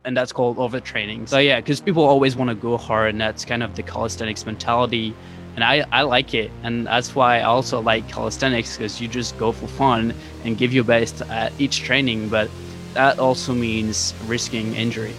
and that's called overtraining. So yeah, because people always want to go hard, and that's kind of the calisthenics mentality. And I like it, and that's why I also like calisthenics, because you just go for fun and give your best at each training, but that also means risking injury.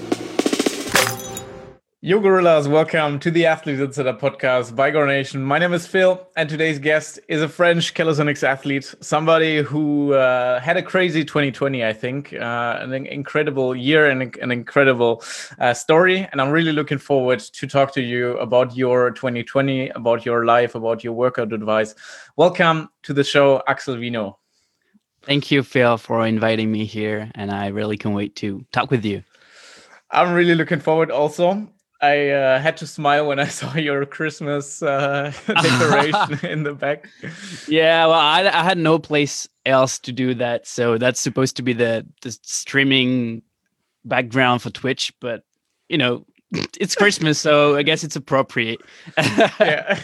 Yo, gorillas, welcome to the Athlete Insider podcast by GoRNation. My name is Phil, and today's guest is a French calisthenics athlete, somebody who had a crazy 2020, I think, an incredible year and an incredible story. And I'm really looking forward to talk to you about your 2020, about your life, about your workout advice. Welcome to the show, Axel Wiener. Thank you, Phil, for inviting me here, and I really can't wait to talk with you. I'm really looking forward also. I had to smile when I saw your Christmas decoration in the back. Yeah, well, I had no place else to do that, so that's supposed to be the streaming background for Twitch. But you know, it's Christmas, so I guess it's appropriate. Yeah.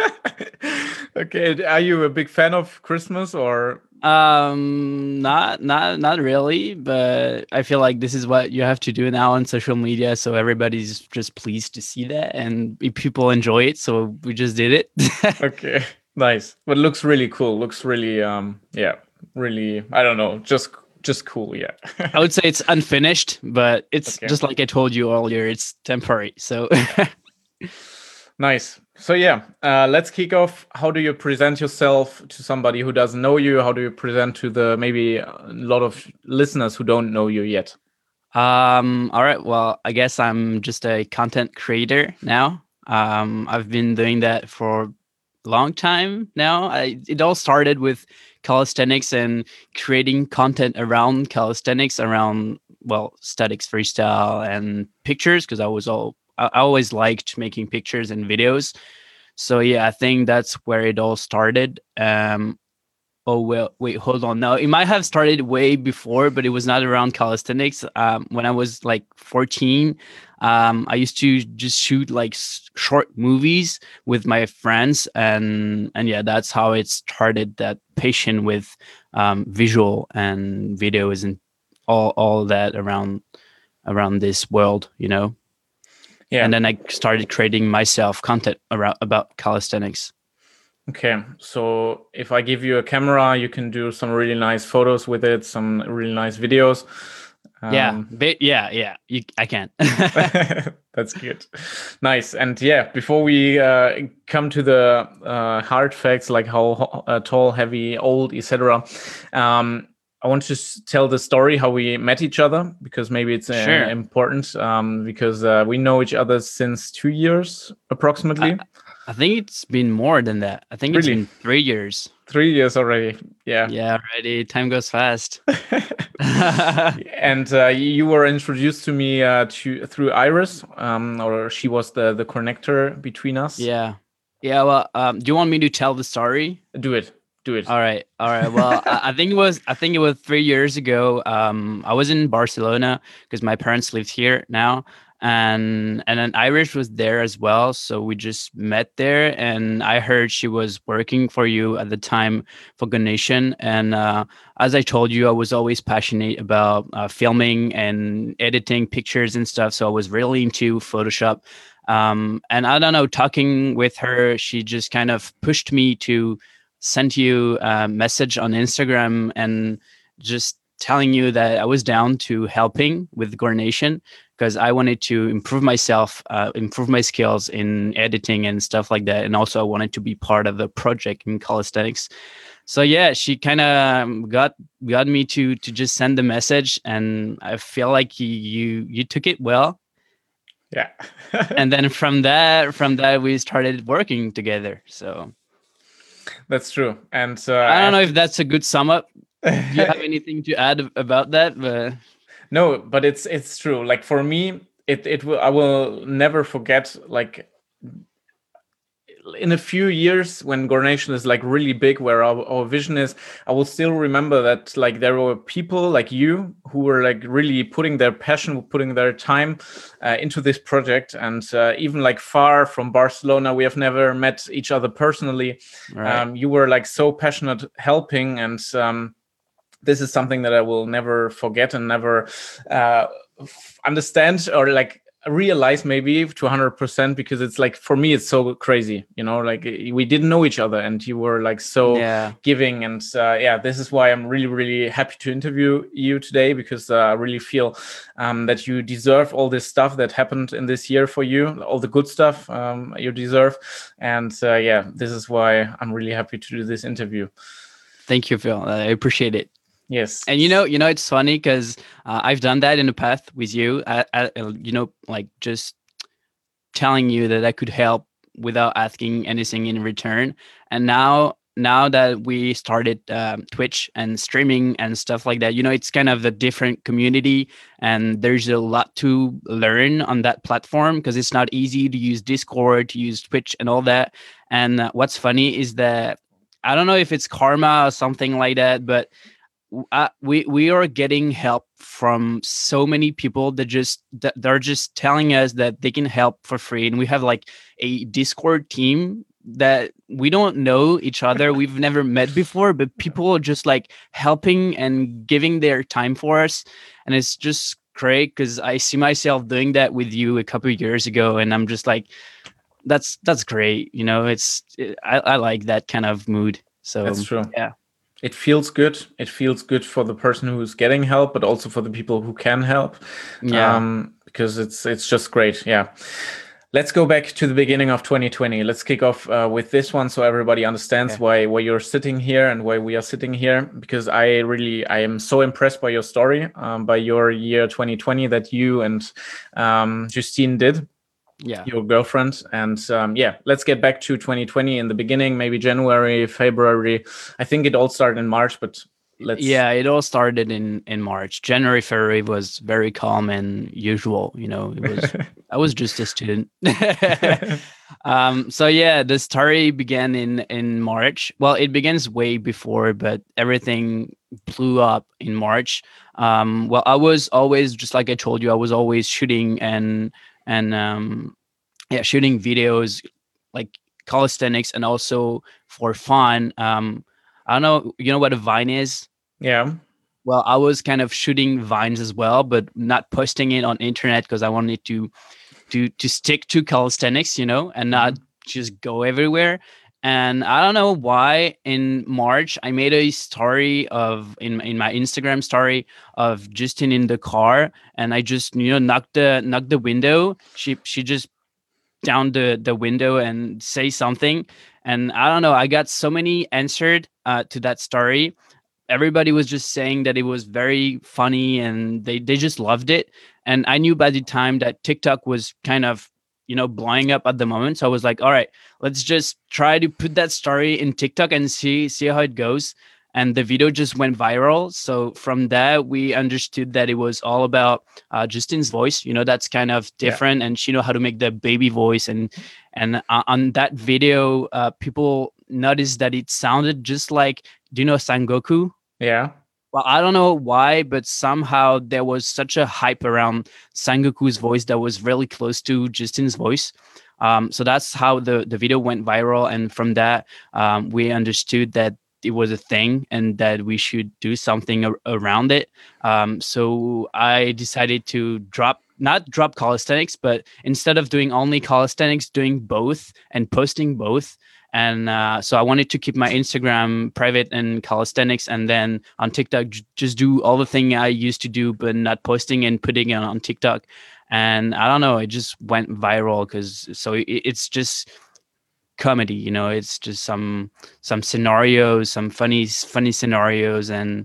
Okay. Are you a big fan of Christmas or? Not really, but I feel like this is what you have to do now on social media, so everybody's just pleased to see that and people enjoy it, so we just did it. Okay, nice. But it looks really cool. Looks really really, I don't know, just cool. Yeah. I would say it's unfinished, but it's just like I told you earlier, it's temporary. So nice. So yeah, let's kick off. How do you present yourself to somebody who doesn't know you? How do you present to the maybe a lot of listeners who don't know you yet? All right. Well, I guess I'm just a content creator now. I've been doing that for a long time now. It all started with calisthenics and creating content around calisthenics, around, well, statics, freestyle, and pictures, because I always liked making pictures and videos. So yeah, I think that's where it all started. Oh, well, wait, hold on. No, it might have started way before, but it was not around calisthenics. When I was like 14, I used to just shoot like short movies with my friends, and yeah, that's how it started. That passion with visual and videos and all that around this world, you know. Yeah. And then I started creating myself content about calisthenics. Okay, so if I give you a camera, you can do some really nice photos with it, some really nice videos. I can. That's good. Nice. And yeah, before we come to the hard facts, like how tall, heavy, old, etc., I want to tell the story how we met each other, because maybe it's important, because we know each other since 2 years approximately. I think it's been more than that. I think it's been 3 years. 3 years already. Yeah. Yeah, already. Time goes fast. And you were introduced to me through Iris, or she was the connector between us. Yeah. Yeah. Well, do you want me to tell the story? Do it. All right. Well, I think it was 3 years ago. I was in Barcelona because my parents lived here now, and then Irish was there as well. So we just met there, and I heard she was working for you at the time for GoRNation. And as I told you, I was always passionate about filming and editing pictures and stuff. So I was really into Photoshop. And I don't know, talking with her, she just kind of pushed me to sent you a message on Instagram and just telling you that I was down to helping with GoRNation, because I wanted to improve myself, improve my skills in editing and stuff like that. And also I wanted to be part of the project in calisthenics. So yeah, she kind of got me to just send the message, and I feel like you took it well. Yeah. And then from that we started working together. So that's true. And I don't know if that's a good sum up. Do you have anything to add about that? No, but it's true. Like for me, I will never forget, like, in a few years when GoRNation is like really big, where our vision is, I will still remember that like there were people like you who were like really putting their passion, putting their time into this project. And even like far from Barcelona, we have never met each other personally. Right. You were like so passionate helping, and this is something that I will never forget and never understand or like realize maybe to 100%, because it's like, for me, it's so crazy, like we didn't know each other and you were like so Yeah. giving. And yeah, this is why I'm really, really happy to interview you today, because I really feel that you deserve all this stuff that happened in this year for you, all the good stuff you deserve. And yeah, this is why I'm really happy to do this interview. Thank you, Phil. I appreciate it. Yes. And it's funny because I've done that in the past with you. Like just telling you that I could help without asking anything in return. And now that we started Twitch and streaming and stuff like that, it's kind of a different community, and there's a lot to learn on that platform because it's not easy to use Discord, to use Twitch, and all that. And what's funny is that I don't know if it's karma or something like that, but we are getting help from so many people that they're just telling us that they can help for free, and we have like a Discord team that we don't know each other, we've never met before, but people are just like helping and giving their time for us, and it's just great because I see myself doing that with you a couple of years ago, and I'm just like, that's great. I like that kind of mood. So That's true. Yeah. It feels good. It feels good for the person who's getting help, but also for the people who can help. Yeah. Because it's just great. Yeah. Let's go back to the beginning of 2020. Let's kick off with this one, so everybody understands why you're sitting here and why we are sitting here. Because I am so impressed by your story, by your year 2020 that you and Justine did. Yeah. Your girlfriend. And yeah, let's get back to 2020 in the beginning, maybe January, February. I think it all started in March, but yeah, it all started in March. January, February was very calm and usual. I was just a student. So yeah, the story began in March. Well, it begins way before, but everything blew up in March. Well, I was always, just like I told you, I was always shooting and shooting videos like calisthenics and also for fun. I don't know, what a Vine is? Yeah. Well, I was kind of shooting Vines as well, but not posting it on internet because I wanted to stick to calisthenics, and not just go everywhere. And I don't know why in March I made a story in my Instagram story of Justin in the car, and I just knocked the window. She just down the window and say something, and I don't know, I got so many answered to that story. Everybody was just saying that it was very funny and they just loved it. And I knew by the time that TikTok was kind of blowing up at the moment, so I was like, all right, let's just try to put that story in TikTok and see how it goes. And the video just went viral. So from that, we understood that it was all about Justine's voice. That's kind of different, and she know how to make the baby voice. And on that video, people noticed that it sounded just like, do you know Sangoku? Yeah. Well, I don't know why, but somehow there was such a hype around Sangoku's voice that was really close to Justine's voice. So that's how the video went viral. And from that, we understood that it was a thing and that we should do something around it. So I decided to not drop calisthenics, but instead of doing only calisthenics, doing both and posting both. And so I wanted to keep my Instagram private and calisthenics, and then on TikTok, just do all the thing I used to do, but not posting and putting it on TikTok. And I don't know, it just went viral it's just comedy, it's just some scenarios, some funny scenarios. And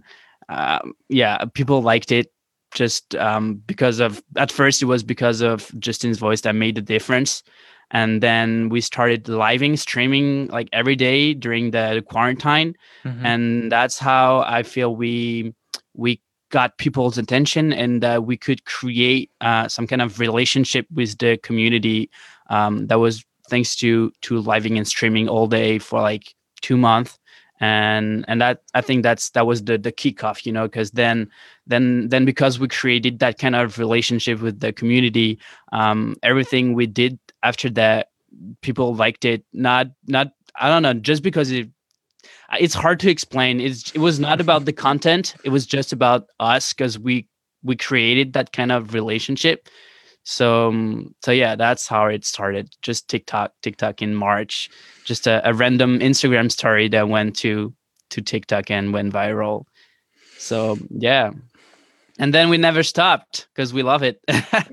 people liked it just because of, at first it was because of Justin's voice that made the difference. And then we started streaming like every day during the quarantine. And that's how I feel we got people's attention, and we could create some kind of relationship with the community. That was thanks to living and streaming all day for like 2 months. And that, I think that was the kickoff, because then because we created that kind of relationship with the community, everything we did after that, people liked it. Not I don't know, just because it's hard to explain. It was not about the content. It was just about us, because we we created that kind of relationship. So yeah, that's how it started. Just TikTok in March, just a random Instagram story that went to TikTok and went viral. So yeah, and then we never stopped because we love it.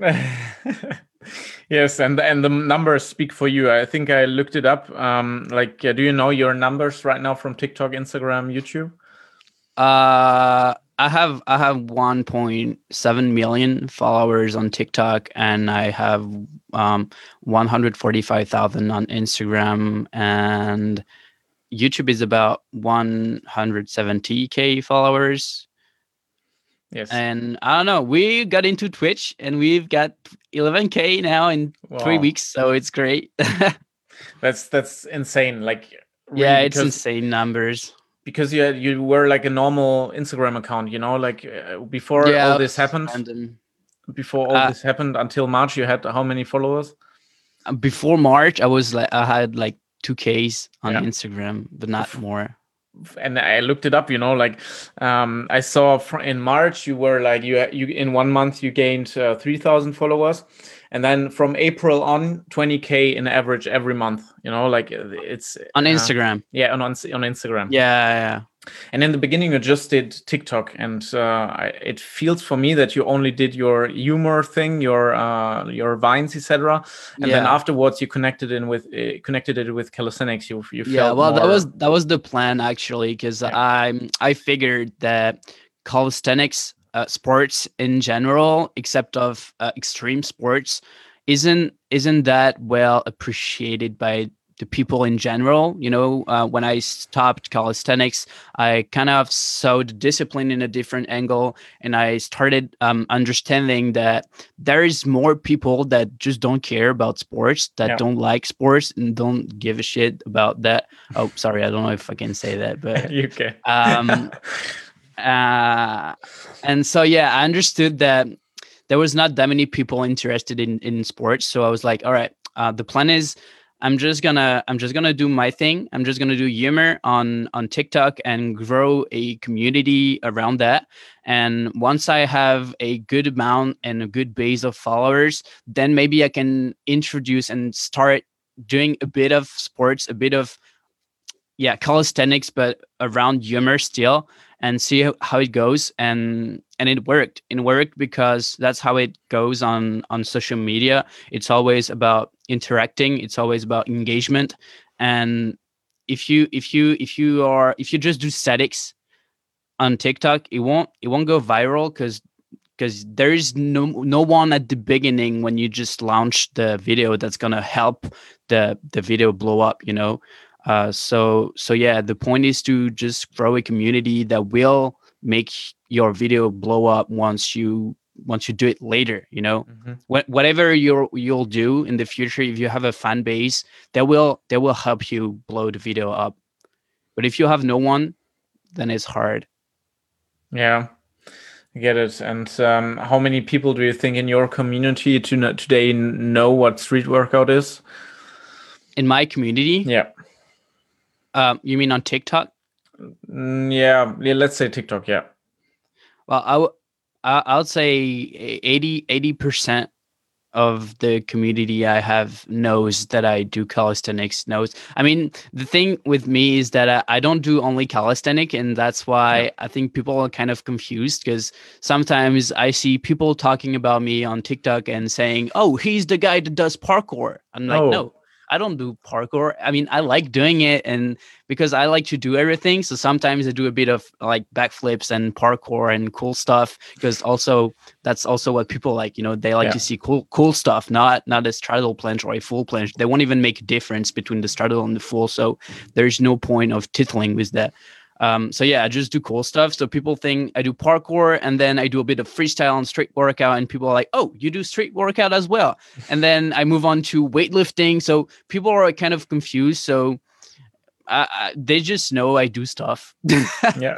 Yes, and the numbers speak for you. I think I looked it up. Do you know your numbers right now from TikTok, Instagram, YouTube? I have 1.7 million followers on TikTok, and I have 145,000 on Instagram, and YouTube is about 170k followers. Yes. And I don't know, we got into Twitch and we've got 11k now in 3 weeks, so it's great. That's insane. Like, really, yeah, it's insane numbers. Because you were like a normal Instagram account, like before all this happened. Random. Before all this happened, until March, you had how many followers? Before March, I had like 2Ks on Instagram, but not more. And I looked it up, I saw in March you were like you in 1 month you gained 3,000 followers, and then from April on 20k in average every month. It's on Instagram. On Instagram. Yeah. And in the beginning you just did TikTok, and it feels for me that you only did your humor thing, your vines, etc. And then afterwards you connected it with calisthenics. You felt well, more... that was the plan actually, because I figured that calisthenics sports in general, except of extreme sports, isn't that well appreciated by the people in general. When I stopped calisthenics, I kind of saw the discipline in a different angle, and I started understanding that there is more people that just don't care about sports, that don't like sports and don't give a shit about that. Oh, sorry, I don't know if I can say that, but you can. And so yeah, I understood that there was not that many people interested in sports. So I was like, all right, the plan is I'm just gonna do my thing. I'm just gonna do humor on TikTok and grow a community around that. And once I have a good amount and a good base of followers, then maybe I can introduce and start doing a bit of sports, a bit of calisthenics, but around humor still, and see how it goes. And it worked. It worked because that's how it goes on social media. It's always about interacting. It's always about engagement. And if you just do statics on TikTok, it won't go viral, because there is no one at the beginning when you just launch the video that's gonna help the video blow up. So yeah, the point is to just grow a community that will make your video blow up once you do it later. Whatever you'll do in the future, if you have a fan base, that will help you blow the video up. But if you have no one, then it's hard. Yeah, I get it. And how many people do you think in your community today know what street workout is? In my community? Yeah. You mean on TikTok? Yeah, let's say TikTok. Yeah. Well, I would say 80% of the community I have knows that I do calisthenics. Knows. I mean, the thing with me is that I don't do only calisthenic, and that's why I think people are kind of confused, because sometimes I see people talking about me on TikTok and saying, "Oh, he's the guy that does parkour." I'm like, no. I don't do parkour. I mean, I like doing it, and because I like to do everything. So sometimes I do a bit of like backflips and parkour and cool stuff, because that's also what people like. They like to see cool stuff, not a straddle planche or a full planche. They won't even make a difference between the straddle and the full. So there's no point of titillating with that. So yeah, I just do cool stuff. So people think I do parkour, and then I do a bit of freestyle and street workout, and people are like, "Oh, you do street workout as well?" And then I move on to weightlifting. So people are kind of confused. So they just know I do stuff. Yeah.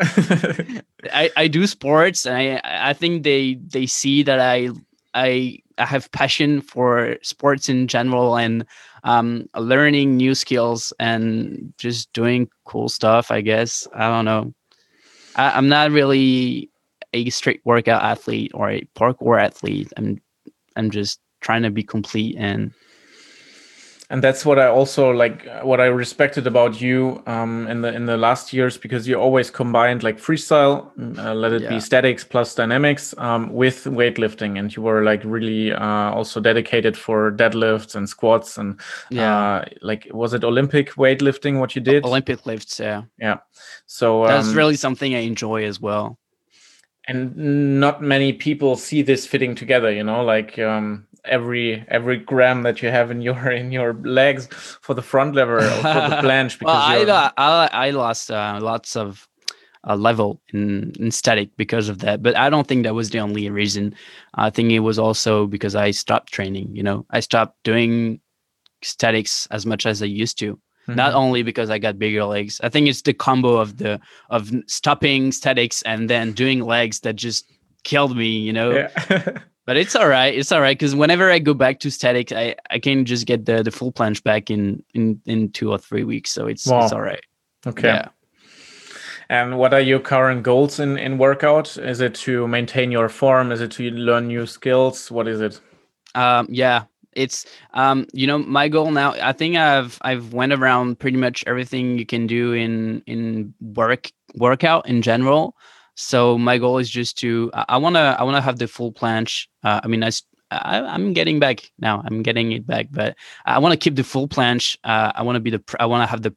I do sports, and I think they see that I have passion for sports in general, and learning new skills and just doing cool stuff, I guess. I don't know. I'm not really a straight workout athlete or a parkour athlete. I'm just trying to be complete. And that's what I also like, what I respected about you in the last years, because you always combined like freestyle, let it be Yeah. statics plus dynamics, with weightlifting, and you were like really also dedicated for deadlifts and squats and Yeah. like, was it Olympic weightlifting what you did? Olympic lifts. Yeah. Yeah. So That's really something I enjoy as well. and not many people see this fitting together, you know, like every gram that you have in your legs for the front lever or for the planche, Well, because you're I lost lots of level in static because of that, but I don't think that was the only reason. I think it was also because I stopped training. I stopped doing statics as much as I used to. Not Mhm. only because I got bigger legs. I think it's the combo of stopping statics and then doing legs that just killed me. Yeah. But it's all right. It's all right because whenever I go back to statics, I can just get the full planche back in 2 or 3 weeks. So it's all Wow. right. Okay. Yeah. And what are your current goals in workout? Is it to maintain your form? Is it to learn new skills? What is it? Yeah, it's my goal now. I think I've went around pretty much everything you can do in workout in general. So my goal is just to I wanna have the full planche. I mean, I'm getting back now. I'm getting it back, but I want to keep the full planche. I want to be I want to have the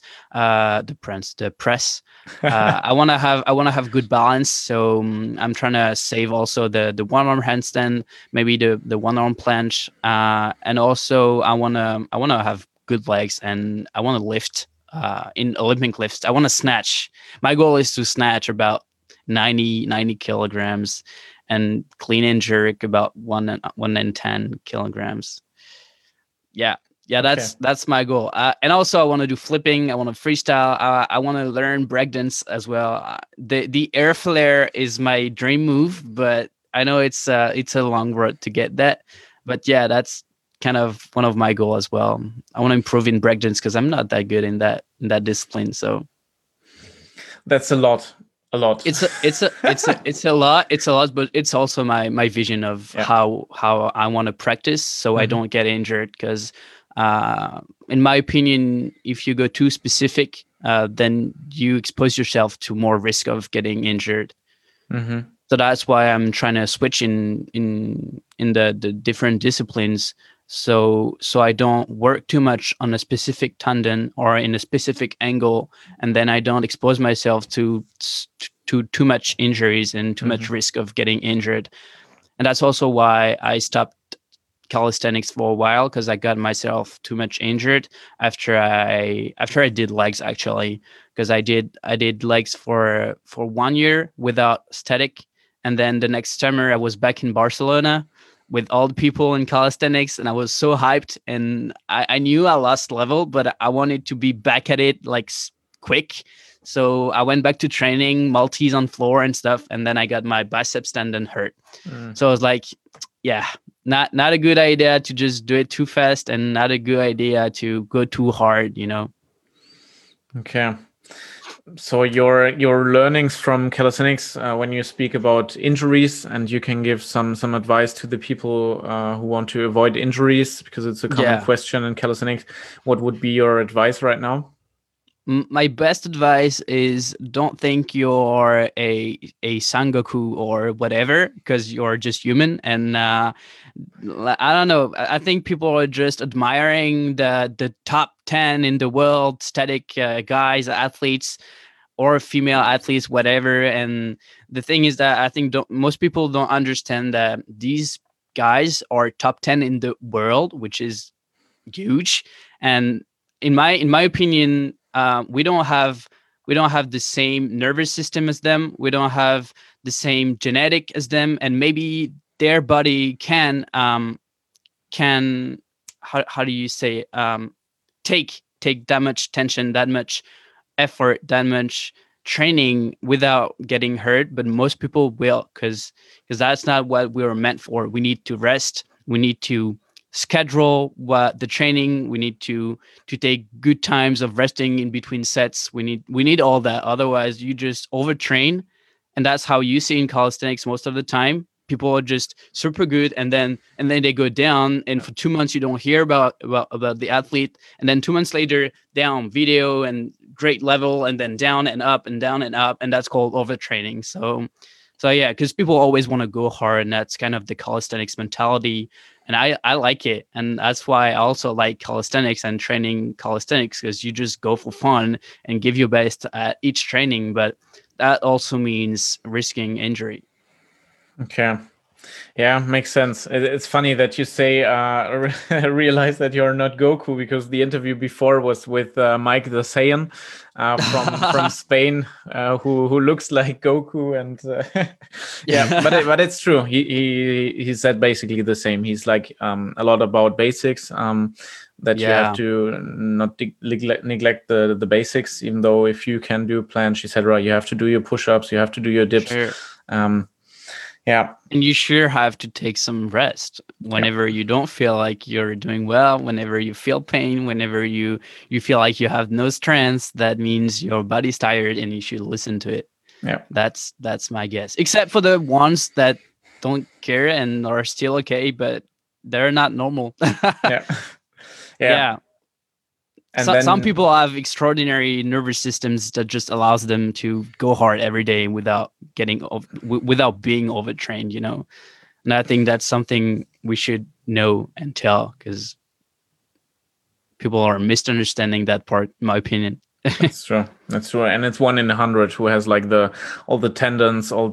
press. I want to have good balance. So I'm trying to save also the one arm handstand, maybe the one arm planche, and also I want to have good legs, and I want to lift in Olympic lifts. I want to snatch. My goal is to snatch about 90 kilograms and clean and jerk about 110 kilograms. Yeah. Yeah, Okay. that's my goal. And also, I want to do flipping. I want to freestyle. I want to learn breakdance as well. The air flare is my dream move, but I know it's a long road to get that. But yeah, that's kind of one of my goals as well. I want to improve in breakdance because I'm not that good in that discipline. So That's a lot. A lot. it's a lot. It's a lot, but it's also my vision of Yeah. how I want to practice so I don't get injured. Because in my opinion, if you go too specific, then you expose yourself to more risk of getting injured. Mm-hmm. So that's why I'm trying to switch in the different disciplines. So I don't work too much on a specific tendon or in a specific angle, and then I don't expose myself to too much injuries and too much risk of getting injured. And that's also why I stopped calisthenics for a while, because I got myself too much injured after I did legs, actually, because I did legs for 1 year without static, and then the next summer I was back in Barcelona with all the people in calisthenics, and I was so hyped, and I knew I lost level, but I wanted to be back at it like quick. So I went back to training multis on floor and stuff, and then I got my biceps tendon hurt. So I was like, yeah, not a good idea to just do it too fast, and not a good idea to go too hard. Okay. So your learnings from calisthenics, when you speak about injuries, and you can give some advice to the people who want to avoid injuries, because it's a common question in calisthenics. What would be your advice right now? My best advice is don't think you're a Sangoku or whatever, because you're just human. And I don't know. I think people are just admiring the top 10 in the world static guys, athletes, or female athletes, whatever. And the thing is that I think most people don't understand that these guys are top 10 in the world, which is huge. And in my opinion, we don't have the same nervous system as them. We don't have the same genetic as them, and maybe their body can how do you say take that much tension, that much effort, that much training without getting hurt. But most people will, because that's not what we were meant for. We need to rest. We need to schedule what the training. We need to take good times of resting in between sets. We need all that. Otherwise, you just overtrain, and that's how you see in calisthenics most of the time. People are just super good, and then they go down, and for 2 months you don't hear about the athlete, and then 2 months later, down video and great level, and then down and up and down and up, and that's called overtraining. So yeah, because people always want to go hard, and that's kind of the calisthenics mentality, and I like it, and that's why I also like calisthenics and training calisthenics, because you just go for fun and give your best at each training, but that also means risking injury. Okay. Yeah, makes sense. It's funny that you say realize that you're not Goku, because the interview before was with Mike the Saiyan from Spain, who looks like Goku, and yeah, but it's true. He said basically the same. He's like a lot about basics. That you have to not neglect the basics, even though if you can do planche, etc., you have to do your push-ups, you have to do your dips. Sure. Yeah. And you sure have to take some rest whenever you don't feel like you're doing well, whenever you feel pain, whenever you feel like you have no strength. That means your body's tired and you should listen to it. Yeah. That's my guess. Except for the ones that don't care and are still okay, but they're not normal. Yeah. And some people have extraordinary nervous systems that just allows them to go hard every day without being overtrained, you know. And I think that's something we should know and tell, because people are misunderstanding that part, in my opinion. That's true. And it's 1 in 100 who has like all the tendons, all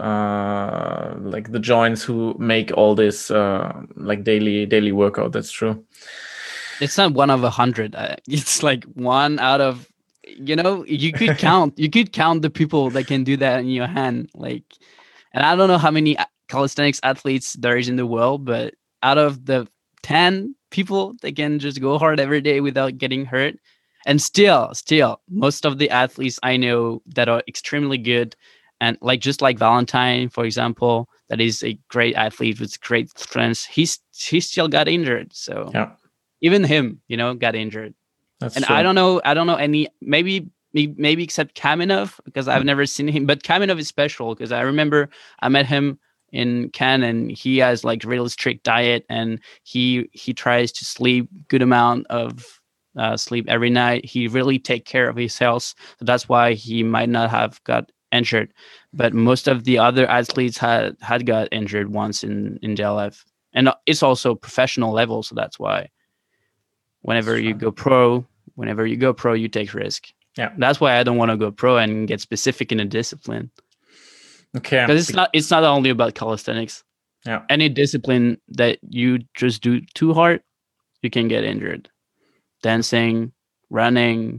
the like the joints, who make all this like daily workout. That's true. It's not 1 of 100. It's like 1 out of, you could count the people that can do that in your hand. Like, and I don't know how many calisthenics athletes there is in the world, but out of the 10 people that can just go hard every day without getting hurt, and still most of the athletes I know that are extremely good, and just like Valentine, for example, that is a great athlete with great strength, he still got injured. So yeah. Even him, got injured. That's and true. I don't know any, maybe except Kamenov, because I've never seen him. But Kamenov is special, because I remember I met him in Cannes, and he has like really strict diet, and he tries to sleep good amount of sleep every night. He really take care of his health, so that's why he might not have got injured. But most of the other athletes had got injured once in DLF, and it's also professional level, so that's why. Whenever you go pro, you take risk. Yeah, that's why I don't want to go pro and get specific in a discipline. Okay, because it's not only about calisthenics. Yeah, any discipline that you just do too hard, you can get injured. Dancing, running,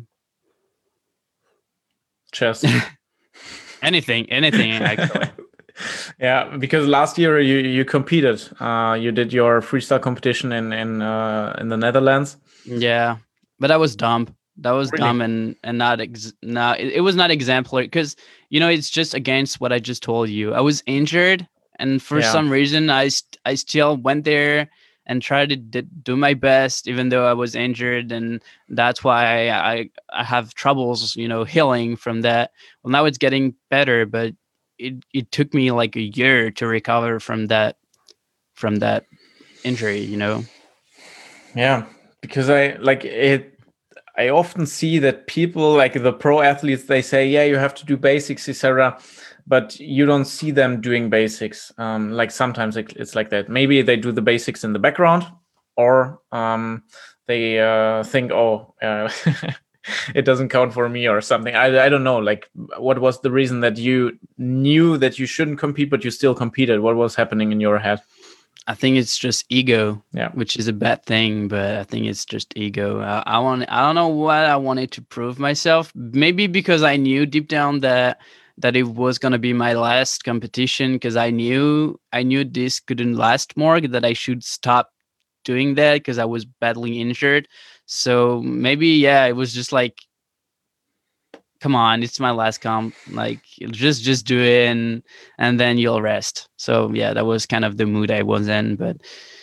chess, anything actually. Yeah, because last year you competed. You did your freestyle competition in the Netherlands. Yeah, but that was dumb. That was really dumb and not it was not exemplary, because it's just against what I just told you. I was injured, and for some reason I still went there and tried to do my best, even though I was injured, and that's why I have troubles, healing from that. Well, now it's getting better, but it took me like a year to recover from that injury, Yeah, because I often see that people, like the pro athletes, they say, yeah, you have to do basics, etc., but you don't see them doing basics. Like sometimes it's like that. Maybe they do the basics in the background, or they think, oh, it doesn't count for me or something. I don't know. Like, what was the reason that you knew that you shouldn't compete, but you still competed? What was happening in your head? I think it's just ego, yeah, which is a bad thing, but I think it's just ego. I don't know what I wanted to prove myself. Maybe because I knew deep down that it was going to be my last competition, because I knew this couldn't last more, that I should stop doing that because I was badly injured. So maybe, it was just like, come on, it's my last comp, like just do it, and then you'll rest. So that was kind of the mood I was in. But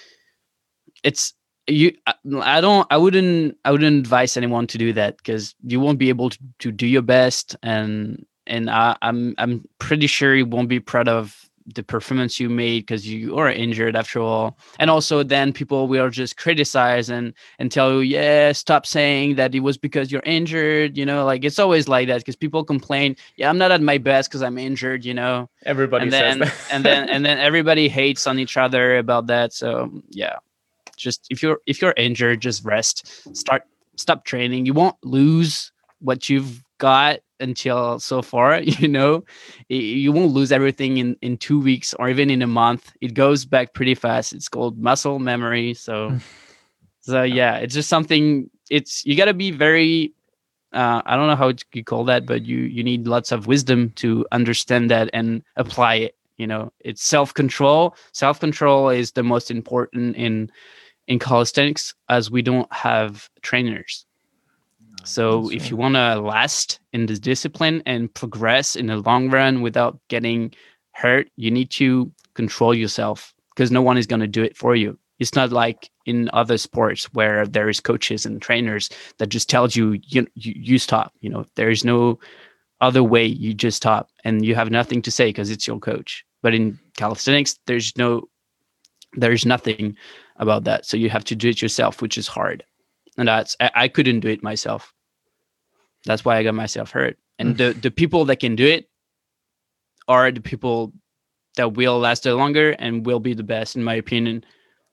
I wouldn't advise anyone to do that, because you won't be able to do your best, and and I'm pretty sure you won't be proud of the performance you made because you are injured after all. And also then people will just criticize and tell you, yeah, stop saying that it was because you're injured, like it's always like that because people complain, yeah, I'm not at my best because I'm injured, Everybody and says then that. and then everybody hates on each other about that. So yeah, just if you're injured, just rest. Stop training. You won't lose what you've got until so far. You won't lose everything in 2 weeks or even in a month. It goes back pretty fast. It's called muscle memory. So yeah, it's just something. It's you got to be very. I don't know how you call that, but you need lots of wisdom to understand that and apply it. It's self-control. Self-control is the most important in calisthenics, as we don't have trainers. So if you want to last in this discipline and progress in the long run without getting hurt, you need to control yourself because no one is going to do it for you. It's not like in other sports where there is coaches and trainers that just tells you stop. There is no other way. You just stop and you have nothing to say because it's your coach. But in calisthenics, there's nothing about that. So you have to do it yourself, which is hard. And I couldn't do it myself. That's why I got myself hurt. And the people that can do it are the people that will last longer and will be the best, in my opinion.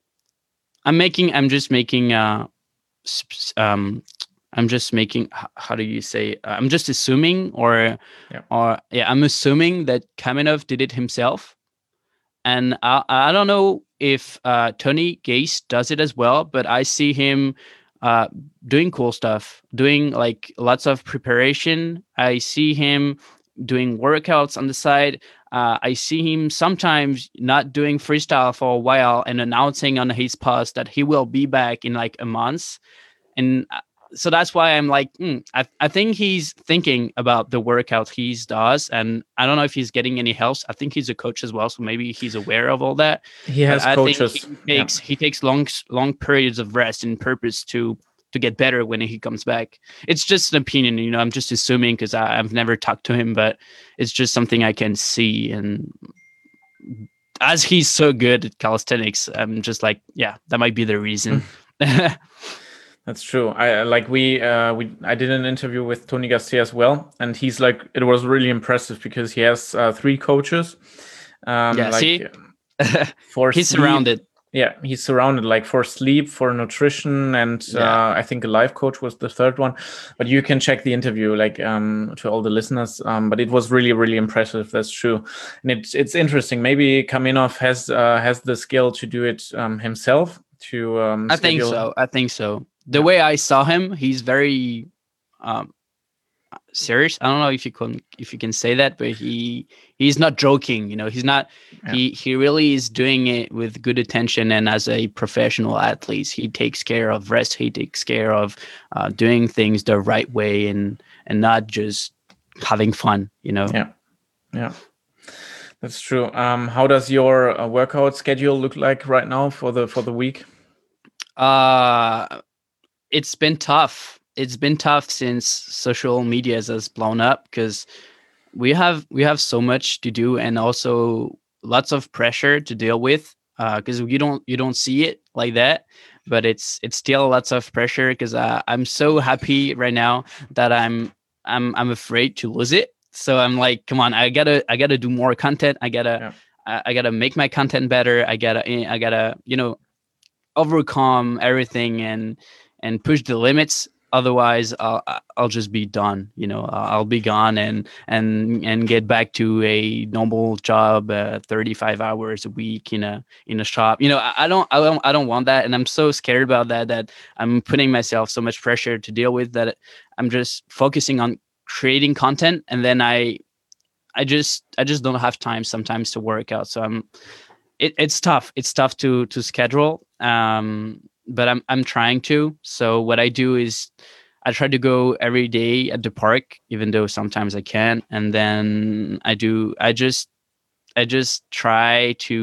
How do you say? I'm just assuming, I'm assuming that Kamenov did it himself. And I don't know if Tony Gase does it as well, but I see him doing cool stuff, doing like lots of preparation. I see him doing workouts on the side. I see him sometimes not doing freestyle for a while and announcing on his post that he will be back in like a month. And so that's why I'm like, I think he's thinking about the workouts he does. And I don't know if he's getting any help. I think he's a coach as well. So maybe he's aware of all that. He has coaches. Think he takes long periods of rest in purpose to get better when he comes back. It's just an opinion, I'm just assuming because I've never talked to him, but it's just something I can see. And as he's so good at calisthenics, I'm just like, yeah, that might be the reason. That's true. I did an interview with Tony Garcia as well, and he's like, it was really impressive because he has 3 coaches. See, he's surrounded. Yeah, he's surrounded like for sleep, for nutrition, and I think a life coach was the 3rd one. But you can check the interview, like to all the listeners. But it was really, really impressive. That's true, and it's interesting. Maybe Kamenov has the skill to do it himself. I think so. The way I saw him, he's very serious. I don't know if you can say that, but he's not joking. He's not. Yeah. He really is doing it with good attention, and as a professional athlete, he takes care of rest. He takes care of doing things the right way and not just having fun. Yeah. That's true. How does your workout schedule look like right now for the week? It's been tough. It's been tough since social media has blown up because we have so much to do and also lots of pressure to deal with because you don't see it like that, but it's still lots of pressure because I'm so happy right now that I'm afraid to lose it. So I'm like, come on, I gotta do more content. I gotta make my content better. I gotta overcome everything and push the limits. Otherwise, I'll just be done. I'll be gone and get back to a normal job, 35 hours a week in a shop. I don't want that, and I'm so scared about that I'm putting myself so much pressure to deal with that I'm just focusing on creating content, and then I just don't have time sometimes to work out. So it's tough. It's tough to schedule. But I'm trying to. So what I do is I try to go every day at the park, even though sometimes I can't. And then I just try to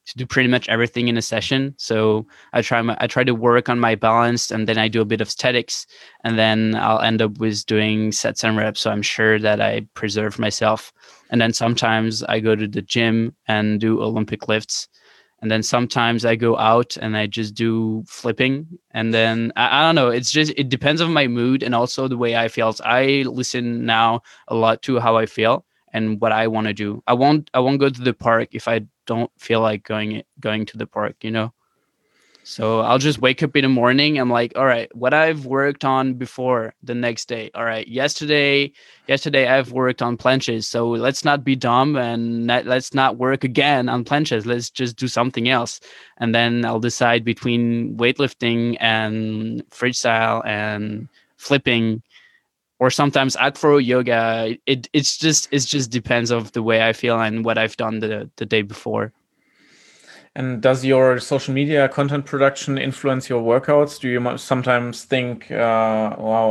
to do pretty much everything in a session. So I try to work on my balance, and then I do a bit of statics, and then I'll end up with doing sets and reps. So I'm sure that I preserve myself. And then sometimes I go to the gym and do Olympic lifts. And then sometimes I go out and I just do flipping. And then I don't know. It depends on my mood and also the way I feel. So I listen now a lot to how I feel and what I want to do. I won't go to the park if I don't feel like going to the park, you know? So I'll just wake up in the morning. I'm like, all right, what I've worked on before the next day. All right, yesterday I've worked on planches. So let's not be dumb and let's not work again on planches. Let's just do something else. And then I'll decide between weightlifting and freestyle and flipping, or sometimes acro yoga. It's just depends of the way I feel and what I've done the day before. And does your social media content production influence your workouts? Do you sometimes think, "Wow,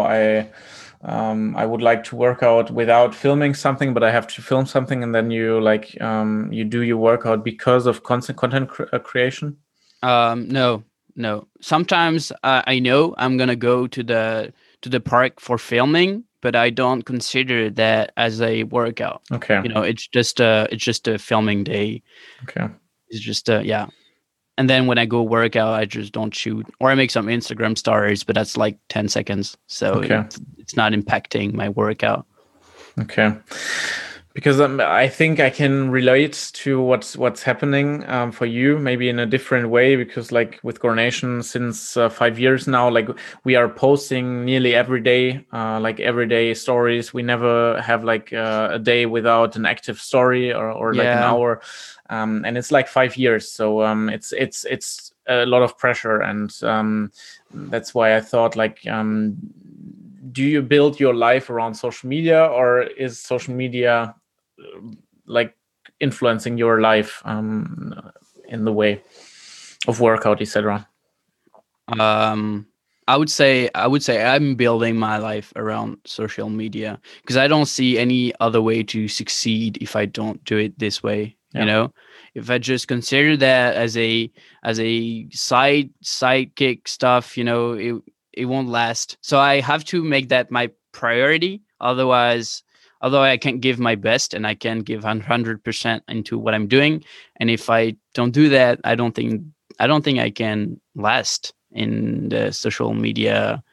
I would like to work out without filming something, but I have to film something," and then you you do your workout because of content creation? No, no. Sometimes I know I'm gonna go to the park for filming, but I don't consider that as a workout. Okay. You know, it's just a filming day. Okay. It's just yeah. And then when I go work out, I just don't shoot, or I make some Instagram stories, but that's like 10 seconds, so Okay. it's not impacting my workout. Okay. Because I think I can relate to what's happening for you, maybe in a different way. Because like with Gornation, since 5 years now, like we are posting nearly every day, like everyday stories. We never have like a day without an active story or like an Yeah. hour, and it's like 5 years. So it's a lot of pressure, and that's why I thought like. Do you build your life around social media, or is social media like influencing your life in the way of workout, etc.? I would say I'm building my life around social media because I don't see any other way to succeed if I don't do it this way. Yeah. You know, if I just consider that as a sidekick stuff, you know, it won't last. So I have to make that my priority. Otherwise, although I can't give my best and I can give 100% into what I'm doing, and if I don't do that, I don't think I can last in the social media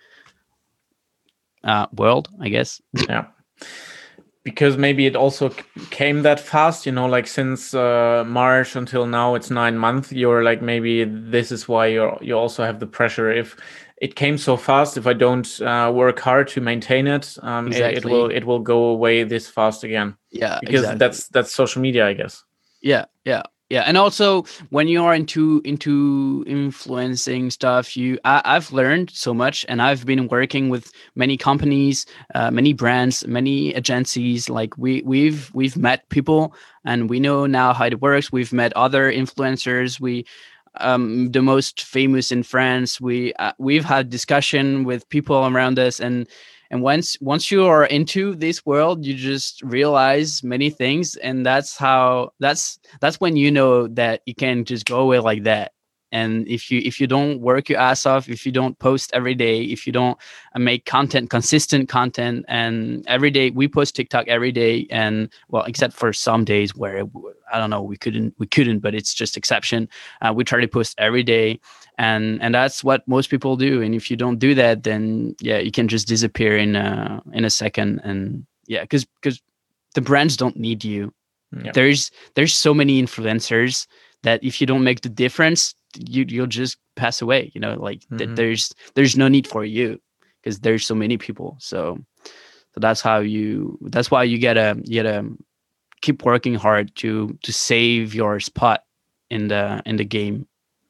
world, I guess. Yeah. Because maybe it also came that fast, you know, like since March until now, it's 9 months. You're like, maybe this is why you also have the pressure. If it came so fast, if I don't work hard to maintain it, Exactly. it will go away this fast again. Yeah, Because exactly. that's social media, I guess. Yeah, yeah, yeah. And also, when you are into influencing stuff, I've learned so much, and I've been working with many companies, many brands, many agencies. Like we've met people, and we know now how it works. We've met other influencers. The most famous in France. We've had discussion with people around us, and once you are into this world, you just realize many things, and that's when you know that you can just go away like that. And if you don't work your ass off, if you don't post every day, if you don't make consistent content, and every day we post TikTok every day, and well, except for some days where I don't know, we couldn't, but it's just exception. We try to post every day, and that's what most people do. And if you don't do that, then yeah, you can just disappear in a second. And yeah, because the brands don't need you. Yeah. There's so many influencers that if you don't make the difference, you'll just pass away. You know, like there's no need for you because there's so many people. So that's why you gotta keep working hard to save your spot in the game.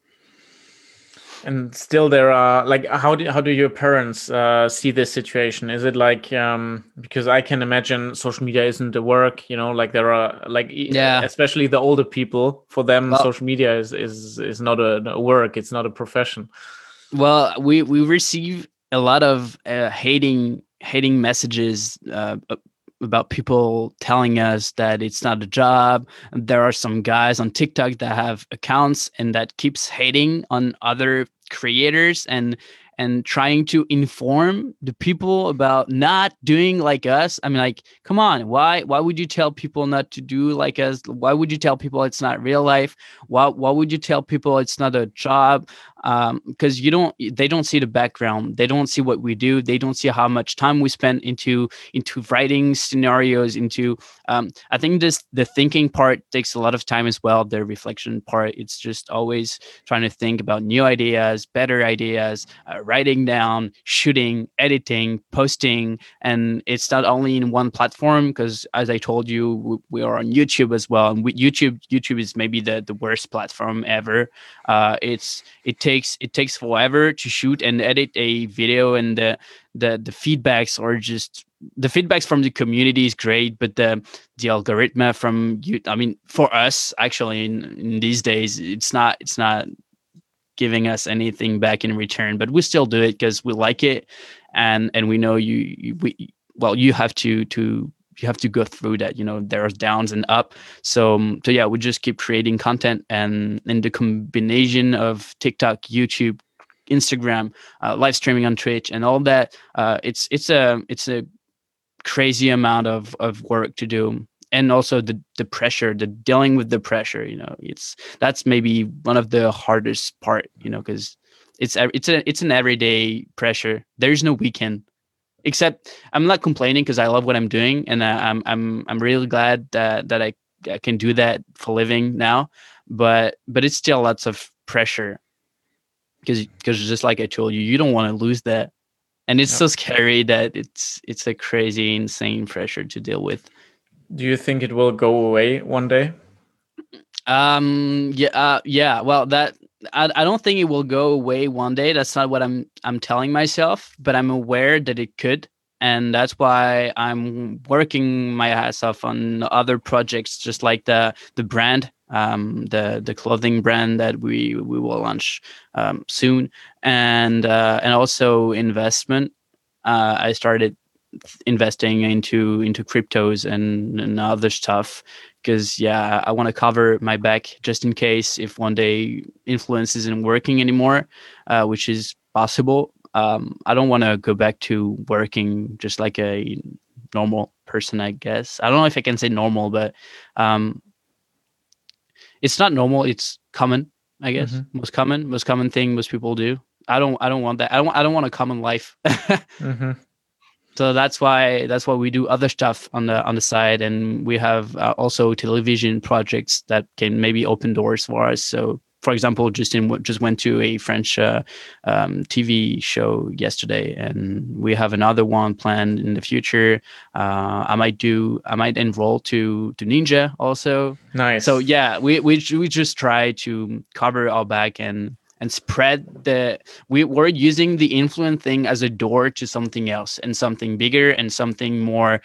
And still, there are like, how do your parents see this situation? Is it like because I can imagine social media isn't a work, you know, like there are like Yeah. especially the older people, for them Well, social media is not a work, it's not a profession. we receive a lot of hating messages about people telling us that it's not a job. There are some guys on TikTok that have accounts and that keeps hating on other creators and trying to inform the people about not doing like us. I mean, like, come on, why would you tell people not to do like us? Why would you tell people it's not real life? Why would you tell people it's not a job? Because they don't see the background. They don't see what we do. They don't see how much time we spend into writing scenarios, into I think the thinking part takes a lot of time as well. The reflection part, it's just always trying to think about new ideas, better ideas, writing down, shooting, editing, posting. And it's not only in one platform, because as I told you, we are on YouTube as well. And YouTube is maybe the worst platform ever. It takes forever to shoot and edit a video, and the feedbacks are just, the feedbacks from the community is great, but the algorithm from you, I mean, for us actually in these days, it's not giving us anything back in return, but we still do it because we like it, and we know you have to go through that. There's downs and up. So yeah, we just keep creating content, and in the combination of TikTok, YouTube, Instagram, live streaming on Twitch, and all that, it's a crazy amount of work to do. And also the pressure, the dealing with the pressure, that's maybe one of the hardest part, because it's an everyday pressure. There's no weekend. Except I'm not complaining because I love what I'm doing, and I'm really glad that I can do that for living now. But it's still lots of pressure, because just like I told you, you don't want to lose that, and it's so scary that it's a crazy, insane pressure to deal with. Do you think it will go away one day? Yeah. Well, that I don't think it will go away one day. That's not what I'm telling myself, but I'm aware that it could, and that's why I'm working my ass off on other projects, just like the brand, the clothing brand that we will launch soon, and also investment. I started investing into cryptos and other stuff, because I want to cover my back just in case if one day influence isn't working anymore, which is possible. I don't want to go back to working just like a normal person, I guess. I don't know if I can say normal, but it's not normal, it's common, I guess. Mm-hmm. Most common thing most people do. I don't want that. I don't want a common life. Mm-hmm. So that's why we do other stuff on the side, and we have also television projects that can maybe open doors for us. So, for example, Justin just went to a French TV show yesterday, and we have another one planned in the future. I might enroll to Ninja also. Nice. So yeah, we just try to cover our back and spread we're using the influence thing as a door to something else, and something bigger, and something more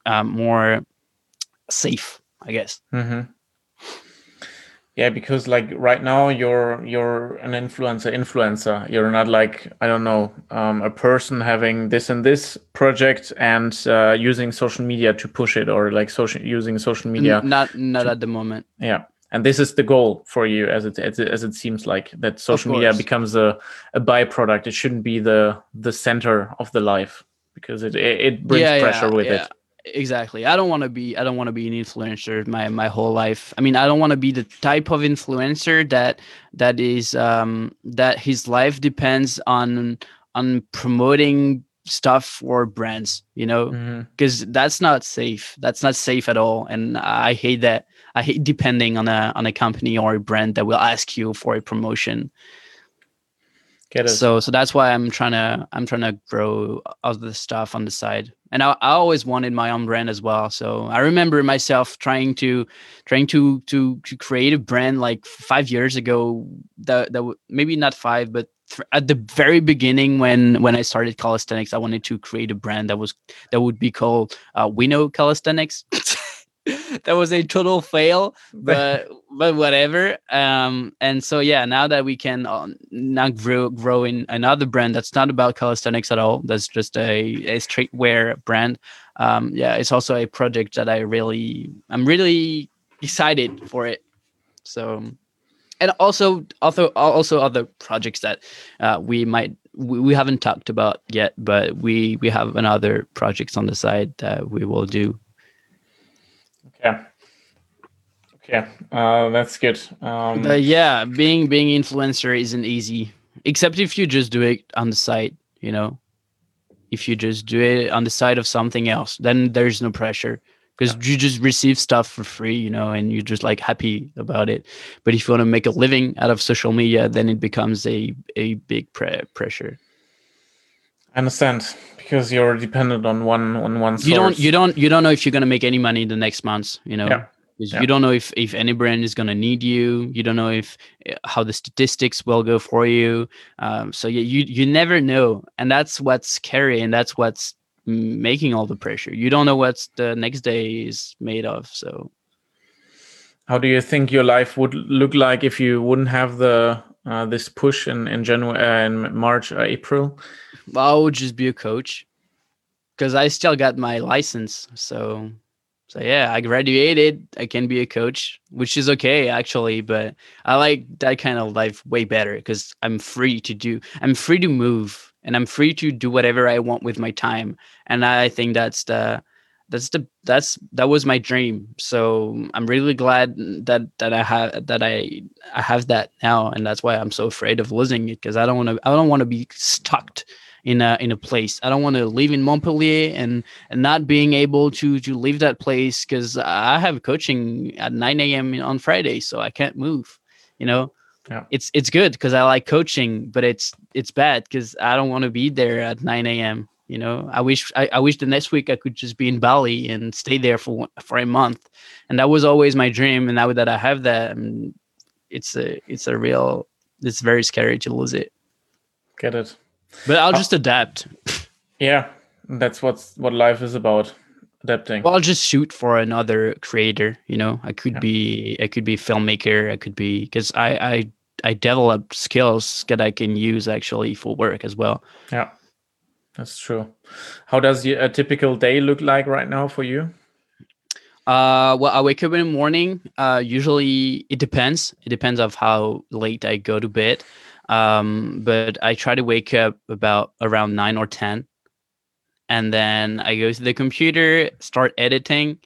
safe, I guess. Mm-hmm. Yeah, because like right now you're an influencer. You're not like, I don't know, a person having this and this project and using social media to push it, or like using social media. Not at the moment. Yeah. And this is the goal for you, as it seems like, that social media becomes a byproduct. It shouldn't be the center of the life, because it brings pressure with it. Exactly. I don't want to be an influencer my whole life. I mean, I don't want to be the type of influencer that is that his life depends on promoting stuff for brands, because that's not safe. That's not safe at all. And I hate that. I hate depending on a company or a brand that will ask you for a promotion. So that's why I'm trying to grow other stuff on the side. And I always wanted my own brand as well. So I remember myself trying to create a brand like 5 years ago. That maybe not 5, but at the very beginning when I started calisthenics, I wanted to create a brand that would be called We Know Calisthenics. That was a total fail, but whatever. And so now that we can now grow in another brand that's not about calisthenics at all, that's just a streetwear brand, yeah, it's also a project that I'm really excited for it. So, and also other projects that we haven't talked about yet, but we have another projects on the side that we will do. Okay. Okay, that's good. But yeah, being influencer isn't easy, except if you just do it on the side, you know. If you just do it on the side of something else, then there's no pressure because you just receive stuff for free, you know, and you're just like happy about it. But if you want to make a living out of social media, then it becomes a big pressure. I understand, because you're dependent on one You source. you don't know if you're gonna make any money the next month, you know. Yeah. Because you don't know if any brand is gonna need you. You don't know if how the statistics will go for you. So yeah, you never know, and that's what's scary, and that's what's making all the pressure. You don't know what the next day is made of. So, how do you think your life would look like if you wouldn't have the this push in January, in March, April? I would just be a coach because I still got my license. So yeah, I graduated. I can be a coach, which is okay actually, but I like that kind of life way better because I'm free to move, and I'm free to do whatever I want with my time. And I think that was my dream. So I'm really glad that I have that now, and that's why I'm so afraid of losing it, because I don't want to be stuck in a place. I don't want to live in Montpellier and not being able to leave that place, because I have coaching at 9 a.m. on Friday, so I can't move. You know, it's good because I like coaching, but it's bad because I don't want to be there at 9 a.m. You know, I wish the next week I could just be in Bali and stay there for a month, and that was always my dream. And now that I have that, it's very scary to lose it. Get it. But I'll just adapt. Yeah, that's what life is about. Adapting. Well, I'll just shoot for another creator. You know, I could be a filmmaker. I could be, because I develop skills that I can use actually for work as well. Yeah, that's true. How does a typical day look like right now for you? Well, I wake up in the morning. Usually it depends. It depends of how late I go to bed. But I try to wake up about around 9 or 10. And then I go to the computer, start editing,